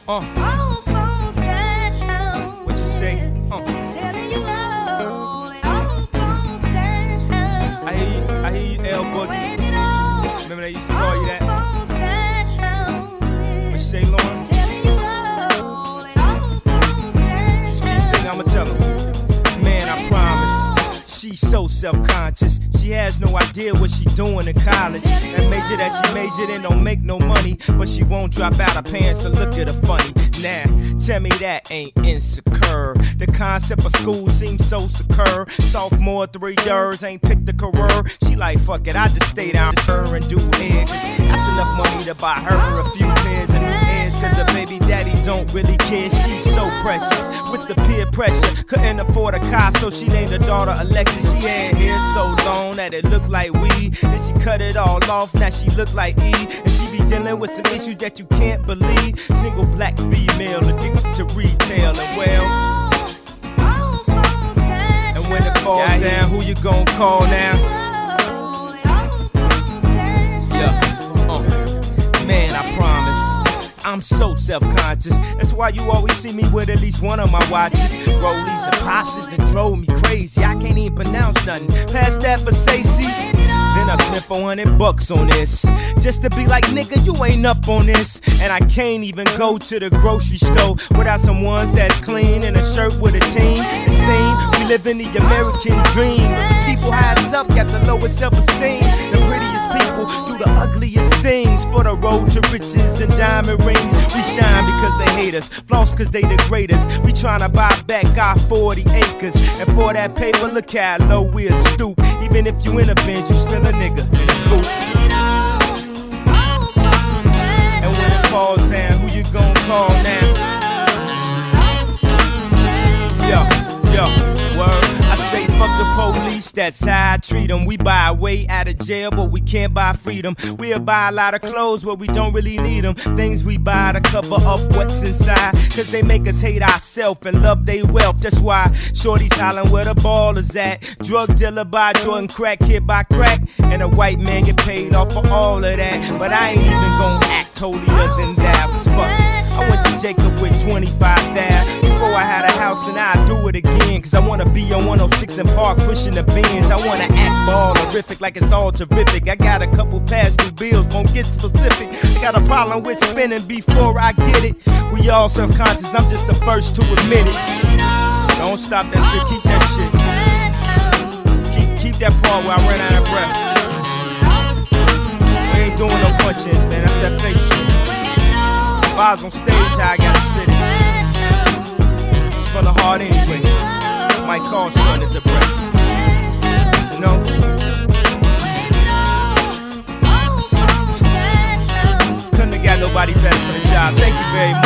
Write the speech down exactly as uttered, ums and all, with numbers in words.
Uh. All phones down. What you say? Uh. Telling you all, and all phones down. I hear you, I hear you, L Boogie. When it all, Remember they used to call you that? all phones down. What you say, Lauren? Telling you all, and all phones down. Just keep singing, I'ma tell him. Man, I promise, she's so self-conscious. She has no idea what she doing in college. That major that she majored in don't make no money, but she won't drop out her pants, so look at her funny. Nah, tell me that ain't insecure. The concept of school seems so secure. Sophomore, three years, ain't picked a career. She like, fuck it, I just stay down with her and do hair. That's enough money to buy her a few pairs of new ears. Cause her baby daddy don't really care. She's so precious with the peer pressure. Couldn't afford a car, so she named her daughter Alexis. She had hair so long that it looked like weed. Then she cut it all off, now she look like E. And she be dealing with some issues that you can't believe. Single black female addicted to retail. And well, and when it falls yeah, down, who you gon' call now? Yeah, uh, man, I promise, I'm so self-conscious. That's why you always see me with at least one of my watches. Rollies and Porsches that drove me crazy. I can't even pronounce nothing past that for Stacey. Then I spent four hundred bucks on this, just to be like, nigga, you ain't up on this. And I can't even go to the grocery store without some ones that's clean and a shirt with a team. It seems we live in the American dream, but the people highest up got the lowest self-esteem. The prettiest people do the ugliest things for the road to riches and diamond rings. We shine because they hate us, floss cause they the greatest. We tryna buy back our forty acres, and for that paper, look how low we'll stoop. Even if you in a bench, you still a nigga in a coupe. And when it falls down, who you gon' call now? Yo, yo, word. I say fuck the police, that's how I treat them. We buy a way out of jail, but we can't buy freedom. We'll buy a lot of clothes, but we don't really need them. Things we buy to cover up what's inside, cause they make us hate ourselves and love they wealth. That's why shorty's hollering where the ball is at. Drug dealer by Jordan, crack kid by crack, and a white man get paid off for all of that. But I ain't even gon' act holier than that. Cause fuck it, I went to Jacob with twenty-five thousand before I had a house, and I do it again. Cause I wanna be on one oh six and Park pushing the bins. I wanna act ball-erific like it's all terrific. I got a couple past due bills, won't get specific. I got a problem with spending before I get it. We all self-conscious, I'm just the first to admit it. Don't stop that shit, keep that shit. Keep, keep that part where I run out of breath. We ain't doing no punch-ins, man, that's that fake shit. If I was on stage, how I gotta spit it. It's from the heart anyway. Might call son as a breath. You know? Couldn't have got nobody better for the job. Thank you very much.